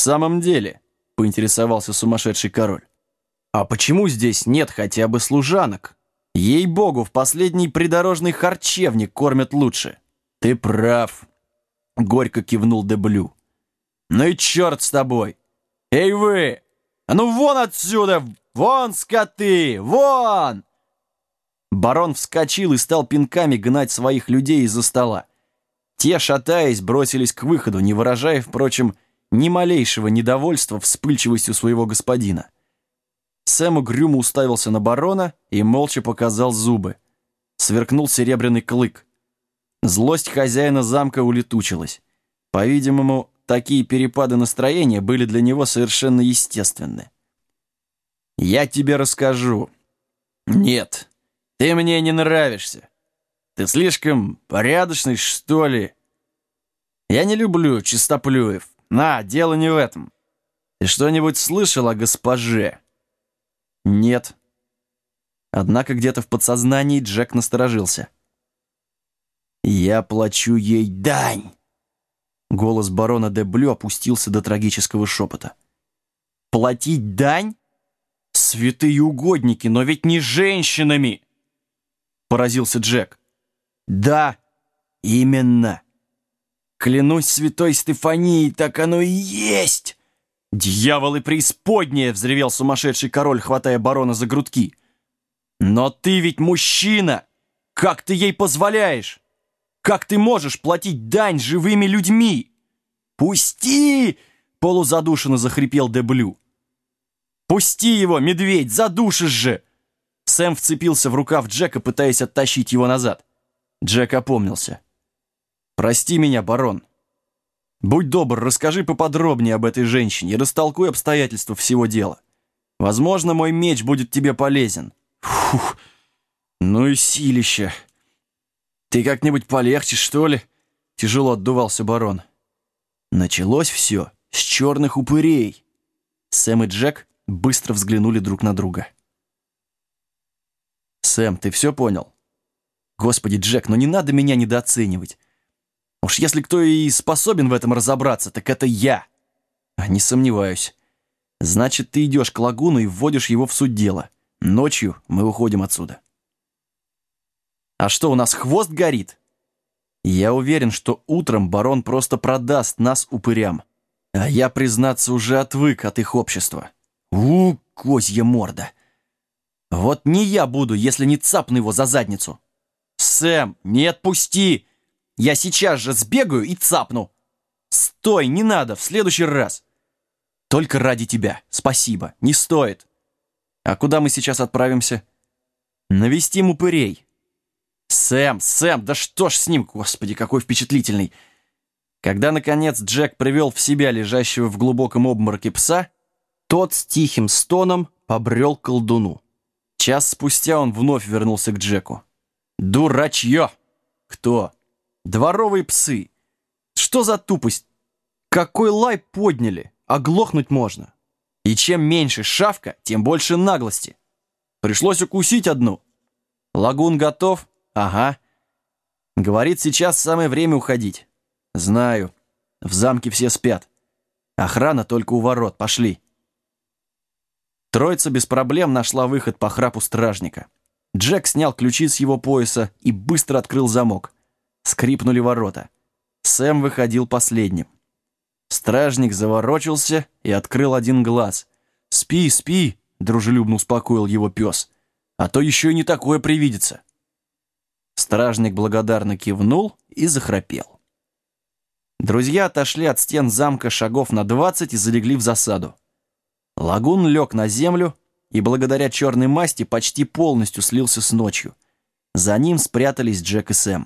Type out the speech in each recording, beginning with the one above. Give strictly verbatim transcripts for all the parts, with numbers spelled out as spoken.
самом деле?» — поинтересовался сумасшедший король. «А почему здесь нет хотя бы служанок? Ей-богу, в последний придорожный харчевник кормят лучше». «Ты прав», — горько кивнул де Блю. «Ну и черт с тобой! Эй вы! А ну вон отсюда! Вон, скоты! Вон!» Барон вскочил и стал пинками гнать своих людей из-за стола. Те, шатаясь, бросились к выходу, не выражая, впрочем, ни малейшего недовольства вспыльчивостью своего господина. Сэм угрюмо уставился на барона и молча показал зубы. Сверкнул серебряный клык. Злость хозяина замка улетучилась. По-видимому, такие перепады настроения были для него совершенно естественны. «Я тебе расскажу». «Нет, ты мне не нравишься. Ты слишком порядочный, что ли? Я не люблю чистоплюев. На, дело не в этом. Ты что-нибудь слышал о госпоже?» «Нет». Однако где-то в подсознании Джек насторожился. «Я плачу ей дань!» Голос барона де Блю опустился до трагического шепота. «Платить дань? Святые угодники, но ведь не женщинами!» Поразился Джек. «Да, именно. Клянусь святой Стефанией, так оно и есть!» «Дьяволы преисподние!» — взревел сумасшедший король, хватая барона за грудки. «Но ты ведь мужчина! Как ты ей позволяешь? Как ты можешь платить дань живыми людьми?» «Пусти!» — полузадушенно захрипел де Блю. «Пусти его, медведь, задушишь же!» Сэм вцепился в рукав Джека, пытаясь оттащить его назад. Джек опомнился. «Прости меня, барон. Будь добр, расскажи поподробнее об этой женщине и растолкуй обстоятельства всего дела. Возможно, мой меч будет тебе полезен». «Фух, ну и силище. Ты как-нибудь полегче, что ли?» Тяжело отдувался барон. Началось все с черных упырей. Сэм и Джек быстро взглянули друг на друга. «Сэм, ты все понял?» «Господи, Джек, ну не надо меня недооценивать. Уж если кто и способен в этом разобраться, так это я». «Не сомневаюсь. Значит, ты идешь к лагуну и вводишь его в суть дела. Ночью мы уходим отсюда». «А что, у нас хвост горит?» «Я уверен, что утром барон просто продаст нас упырям. А я, признаться, уже отвык от их общества. У, козья морда! Вот не я буду, если не цапну его за задницу. Сэм, не отпусти! Я сейчас же сбегаю и цапну. Стой, не надо, в следующий раз. Только ради тебя, спасибо, не стоит. А куда мы сейчас отправимся? Навестим упырей. Сэм, Сэм, да что ж с ним, господи, какой впечатлительный. Когда, наконец, Джек привел в себя лежащего в глубоком обмороке пса, тот с тихим стоном побрел к колдуну. Час спустя он вновь вернулся к Джеку. «Дурачье!» «Кто?» «Дворовые псы!» «Что за тупость? Какой лай подняли? Оглохнуть можно. И чем меньше шавка, тем больше наглости. Пришлось укусить одну. Лагун готов? Ага. Говорит, сейчас самое время уходить. Знаю. В замке все спят. Охрана только у ворот. Пошли». Троица без проблем нашла выход по храпу стражника. Джек снял ключи с его пояса и быстро открыл замок. Скрипнули ворота. Сэм выходил последним. Стражник заворочился и открыл один глаз. «Спи, спи», — дружелюбно успокоил его пес. «А то еще и не такое привидится». Стражник благодарно кивнул и захрапел. Друзья отошли от стен замка шагов на двадцать и залегли в засаду. Лагун лег на землю и благодаря черной масти почти полностью слился с ночью. За ним спрятались Джек и Сэм.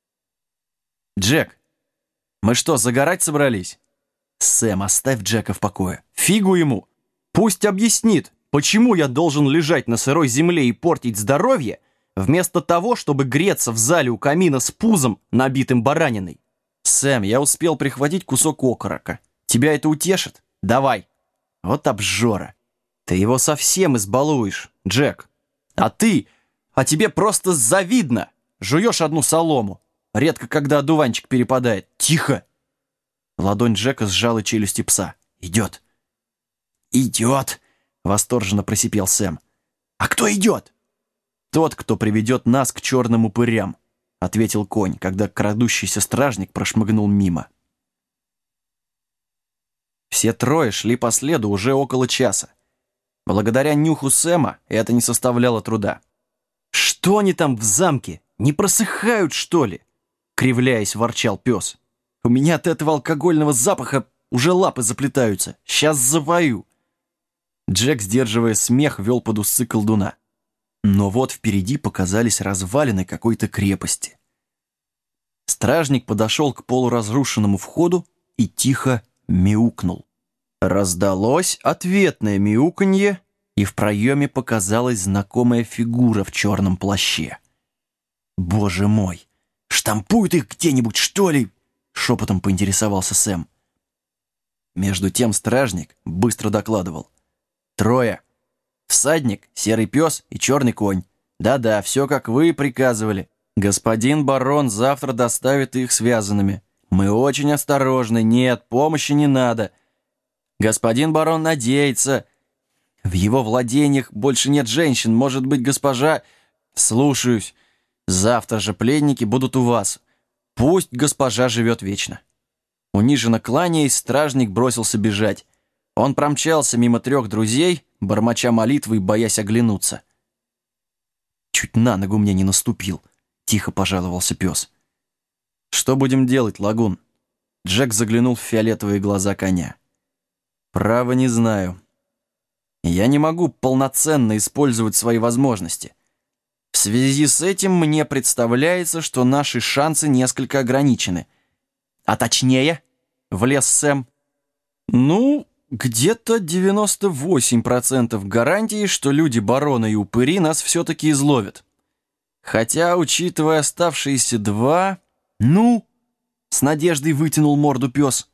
«Джек, мы что, загорать собрались?» «Сэм, оставь Джека в покое. Фигу ему! Пусть объяснит, почему я должен лежать на сырой земле и портить здоровье, вместо того, чтобы греться в зале у камина с пузом, набитым бараниной. Сэм, я успел прихватить кусок окорока. Тебя это утешит? Давай!» «Вот обжора! Ты его совсем избалуешь, Джек. А ты, а тебе просто завидно! Жуешь одну солому. Редко, когда одуванчик перепадает. Тихо!» Ладонь Джека сжала челюсти пса. «Идет!» «Идет!» — восторженно просипел Сэм. «А кто идет?» «Тот, кто приведет нас к черным упырям», — ответил конь, когда крадущийся стражник прошмыгнул мимо. Все трое шли по следу уже около часа. Благодаря нюху Сэма это не составляло труда. «Что они там в замке? Не просыхают, что ли?» — кривляясь, ворчал пес. «У меня от этого алкогольного запаха уже лапы заплетаются. Сейчас завою». Джек, сдерживая смех, вел под усы колдуна. Но вот впереди показались развалины какой-то крепости. Стражник подошел к полуразрушенному входу и тихо мяукнул. Раздалось ответное мяуканье, и в проеме показалась знакомая фигура в черном плаще. «Боже мой! Штампуют их где-нибудь, что ли?» — шепотом поинтересовался Сэм. Между тем стражник быстро докладывал. «Трое. Всадник, серый пес и черный конь. Да-да, все, как вы приказывали. Господин барон завтра доставит их связанными. Мы очень осторожны. Нет, помощи не надо. Господин барон надеется. В его владениях больше нет женщин. Может быть, госпожа...» «Слушаюсь. Завтра же пленники будут у вас. Пусть госпожа живет вечно». Униженно кланяясь, стражник бросился бежать. Он промчался мимо трех друзей, бормоча молитвы и боясь оглянуться. «Чуть на ногу мне не наступил», — тихо пожаловался пес. «Что будем делать, Лагун?» Джек заглянул в фиолетовые глаза коня. «Право не знаю. Я не могу полноценно использовать свои возможности. В связи с этим мне представляется, что наши шансы несколько ограничены. А точнее, влез Сэм. Ну, где-то девяносто восемь процентов гарантии, что люди барона и упыри нас все-таки изловят. Хотя, учитывая оставшиеся два... Ну, с надеждой вытянул морду пес.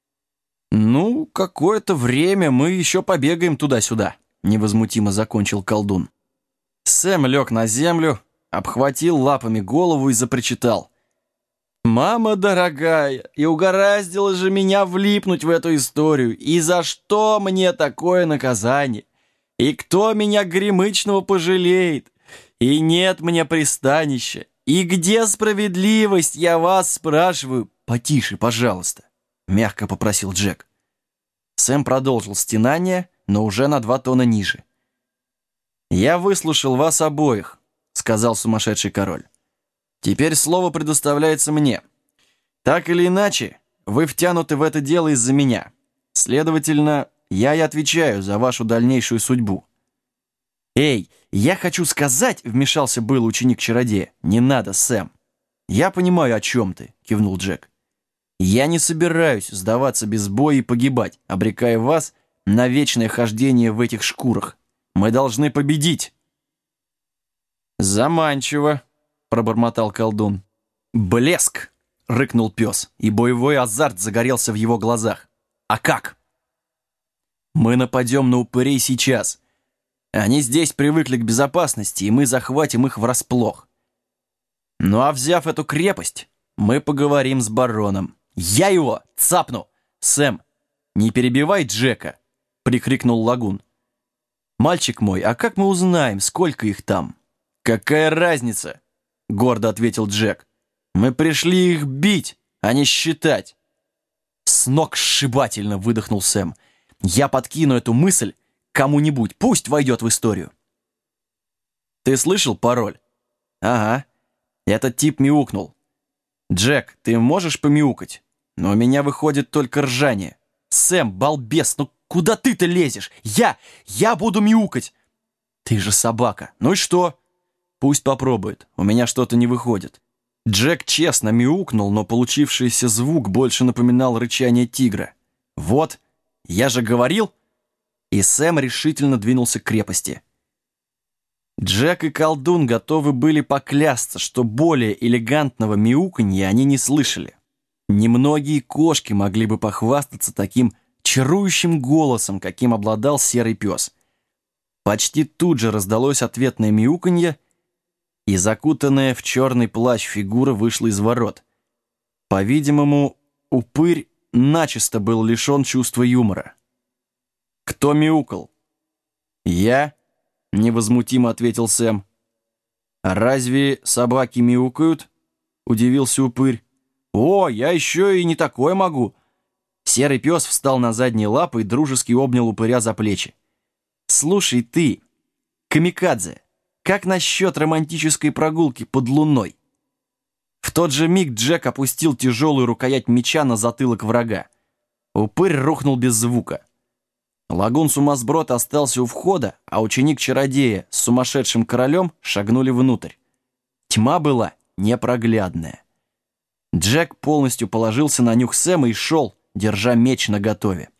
Ну, какое-то время мы еще побегаем туда-сюда, невозмутимо закончил колдун. Сэм лег на землю, обхватил лапами голову и запричитал. «Мама дорогая, и угораздило же меня влипнуть в эту историю. И за что мне такое наказание? И кто меня гремычного пожалеет? И нет мне пристанища. И где справедливость, я вас спрашиваю?» «Потише, пожалуйста», — мягко попросил Джек. Сэм продолжил стенание, но уже на два тона ниже. «Я выслушал вас обоих», — сказал сумасшедший король. «Теперь слово предоставляется мне. Так или иначе, вы втянуты в это дело из-за меня. Следовательно, я и отвечаю за вашу дальнейшую судьбу». «Эй, я хочу сказать», — вмешался был ученик-чародея. «Не надо, Сэм». «Я понимаю, о чем ты», — кивнул Джек. «Я не собираюсь сдаваться без боя и погибать, обрекая вас на вечное хождение в этих шкурах. Мы должны победить». «Заманчиво», — пробормотал колдун. «Блеск!» — рыкнул пес, и боевой азарт загорелся в его глазах. «А как?» «Мы нападем на упырей сейчас. Они здесь привыкли к безопасности, и мы захватим их врасплох. Ну а взяв эту крепость, мы поговорим с бароном. Я его цапну! Сэм, не перебивай Джека!» — прикрикнул Лагун. «Мальчик мой, а как мы узнаем, сколько их там?» «Какая разница?» — гордо ответил Джек. «Мы пришли их бить, а не считать». «Сногсшибательно!» — выдохнул Сэм. «Я подкину эту мысль кому-нибудь, пусть войдет в историю». «Ты слышал пароль?» «Ага. Этот тип мяукнул. Джек, ты можешь помяукать? Но у меня выходит только ржание». «Сэм, балбес, ну куда ты-то лезешь? Я, я буду мяукать!» «Ты же собака. Ну и что?» «Пусть попробует. У меня что-то не выходит». Джек честно мяукнул, но получившийся звук больше напоминал рычание тигра. «Вот, я же говорил!» И Сэм решительно двинулся к крепости. Джек и колдун готовы были поклясться, что более элегантного мяуканья они не слышали. Немногие кошки могли бы похвастаться таким чарующим голосом, каким обладал серый пес. Почти тут же раздалось ответное мяуканье, и закутанная в черный плащ фигура вышла из ворот. По-видимому, упырь начисто был лишен чувства юмора. «Кто мяукал?» «Я», — невозмутимо ответил Сэм. «А разве собаки мяукают?» — удивился упырь. «О, я еще и не такое могу!» Серый пес встал на задние лапы и дружески обнял упыря за плечи. «Слушай ты, камикадзе, как насчет романтической прогулки под луной?» В тот же миг Джек опустил тяжелую рукоять меча на затылок врага. Упырь рухнул без звука. Лагун-сумасброд остался у входа, а ученик-чародея с сумасшедшим королем шагнули внутрь. Тьма была непроглядная. Джек полностью положился на нюх Сэма и шел, держа меч наготове.